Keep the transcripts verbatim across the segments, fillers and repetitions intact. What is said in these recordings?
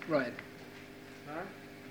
Right. Huh?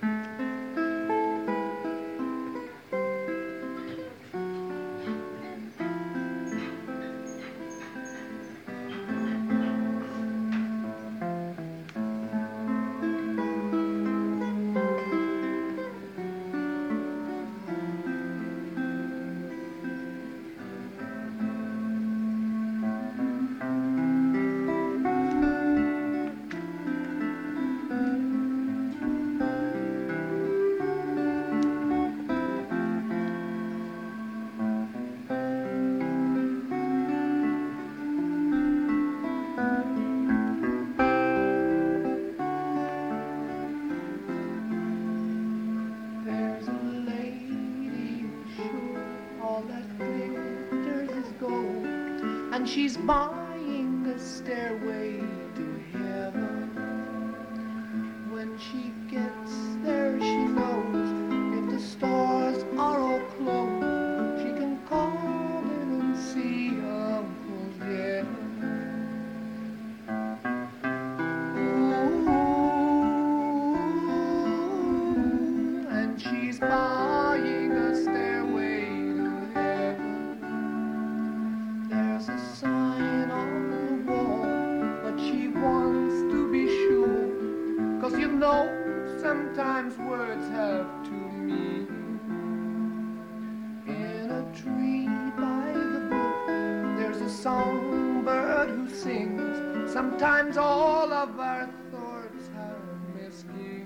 There's a lady who's sure all that glitters is gold, and she's buying a stairway to heaven. When she gets there, she knows if the stars are all closed, she can call in and see Uncle Jed. And she's buying a stairway to heaven. There's a sign on the wall, but she wants to be sure, 'cause you know sometimes words have two meanings. In a tree by the brook, there's a songbird who sings. Sometimes all of our thoughts have misgivings.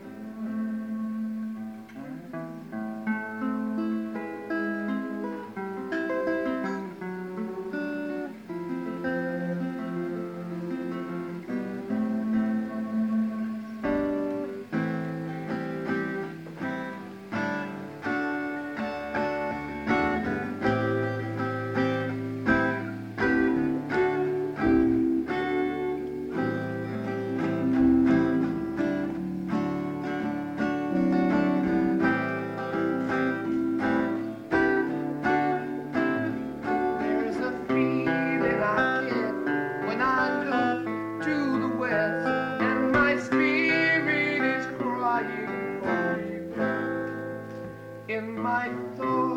There's a feeling I get when I look to the west, and my spirit is crying for rebirth. In my thoughts